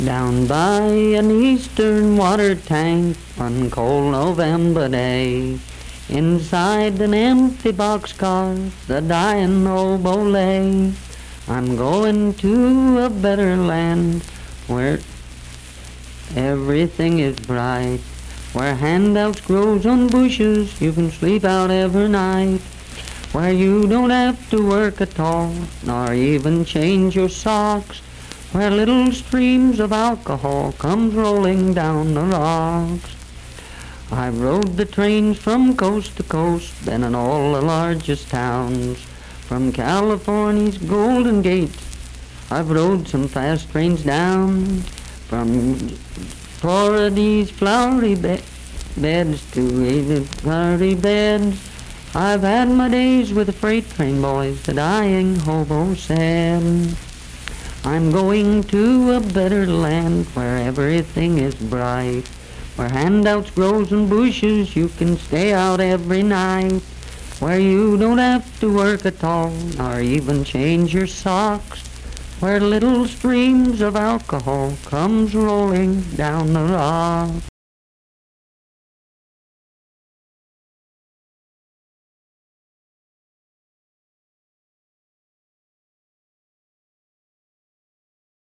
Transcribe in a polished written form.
Down by an eastern water tank one cold November day, inside an empty boxcar the dying hobo lay. I'm going to a better land where everything is bright, where handouts grows on bushes, you can sleep out every night, where you don't have to work at all, nor even change your socks, where little streams of alcohol comes rolling down the rocks. I've rode the trains from coast to coast, been in all the largest towns, from California's Golden Gate. I've rode some fast trains down from Florida's flowery beds to even flowery beds. I've had my days with the freight train boys, the dying hobo said. I'm going to a better land where everything is bright, where handouts grows in bushes, you can stay out every night, where you don't have to work at all, nor even change your socks, where little streams of alcohol comes rolling down the rocks.